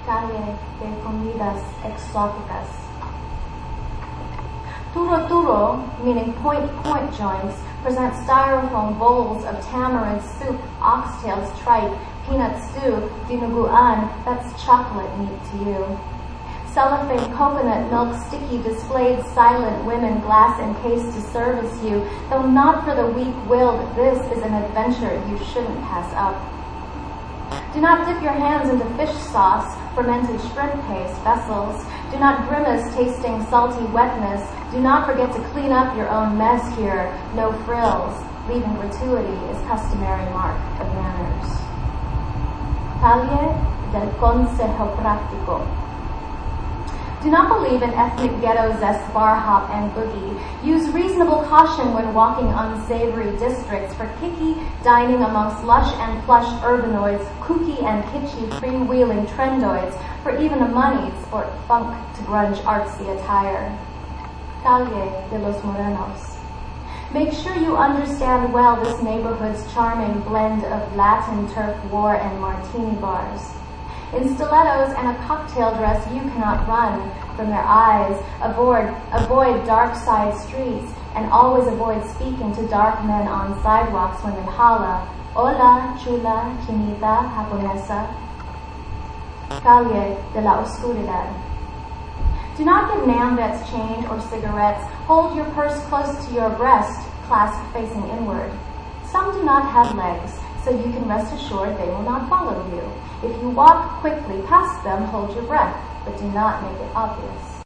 Calle de comidas exóticas. Turo turo, meaning point joints, present styrofoam bowls of tamarind soup, oxtails, tripe, peanut stew, dinuguan, that's chocolate meat to you. Cellophane coconut milk sticky displayed silent women glass encased to service you. Though not for the weak-willed, this is an adventure you shouldn't pass up. Do not dip your hands into fish sauce, fermented shrimp paste, vessels. Do not grimace tasting salty wetness. Do not forget to clean up your own mess here. No frills. Leaving gratuity is customary mark of manners. Calle del Consejo Práctico. Do not believe in ethnic ghetto zest, bar hop, and boogie. Use reasonable caution when walking unsavory districts for kicky dining amongst lush and plush urbanoids, kooky and kitschy freewheeling trendoids, for even a money sport funk to grunge artsy attire. Calle de los Morenos. Make sure you understand well this neighborhood's charming blend of Latin turf war and martini bars. In stilettos and a cocktail dress, you cannot run from their eyes. Avoid dark side streets, and always avoid speaking to dark men on sidewalks when they holla, "Hola, chula, chinita, japonesa." Calle de la Oscuridad. Do not give Nambets change or cigarettes. Hold your purse close to your breast, clasp facing inward. Some do not have legs, so you can rest assured they will not follow you. If you walk quickly past them, hold your breath, but do not make it obvious.